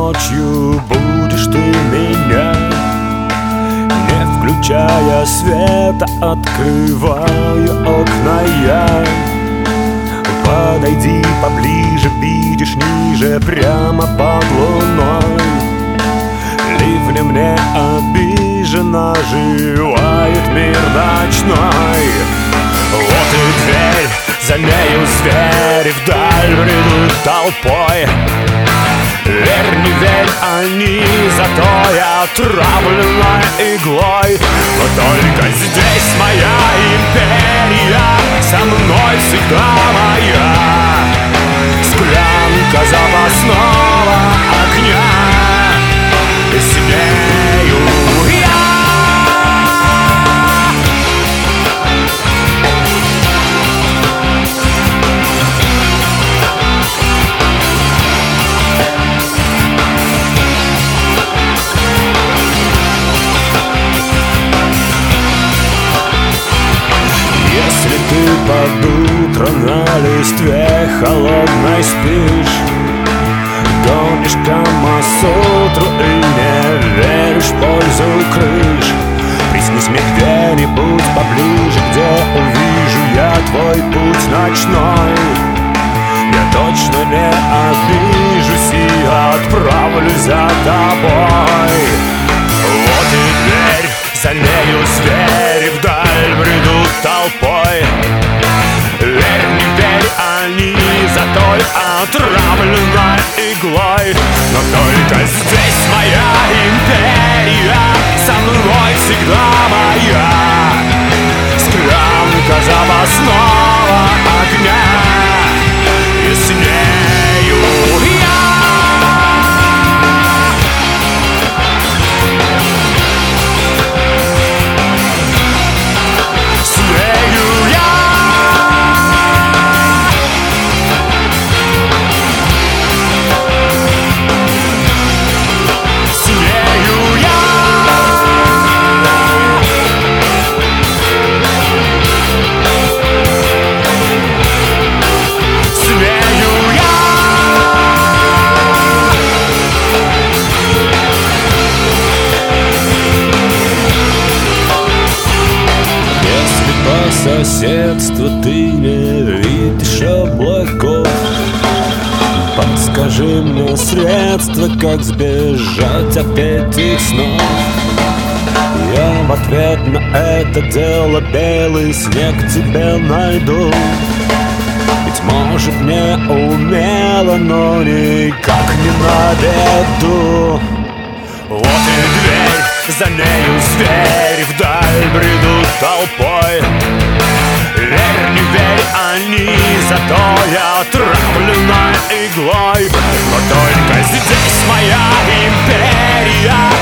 ночью будешь ты меня. Не включая света, открываю окна я. Подойди поближе, видишь ниже, прямо под луной. Ливнем не обиженно живает мир ночной. Вот и дверь, за нею звери вдаль бредут толпой. Верь, не верь, они затой отравлена иглой. Но только здесь моя империя, со мной всегда моя склянка запасного огня. И с нею я. Если ты под утро на листве холодной спишь, гонишь Камасутру и не веришь в пользу крыш, приснись мне где-нибудь поближе, где увижу я твой путь ночной. Я точно не обижусь и отправлюсь за тобой. Вот и дверь, за нею звери вдаль бредут толпой. Верь, не верь, они затой отравлены иглой. Но только здесь моя империя, со мной всегда моя склянка запасного огня. И с нею я. Соседство ты не видишь облаков, подскажи мне средства, как сбежать от этих снов. Я в ответ на это дело белый снег тебе найду. Ведь может не умело, но никак не на беду. Вот и дверь, за нею звери вдаль бредут толпой. Верь, не верь, они затой отравлены иглой. Но только здесь моя империя,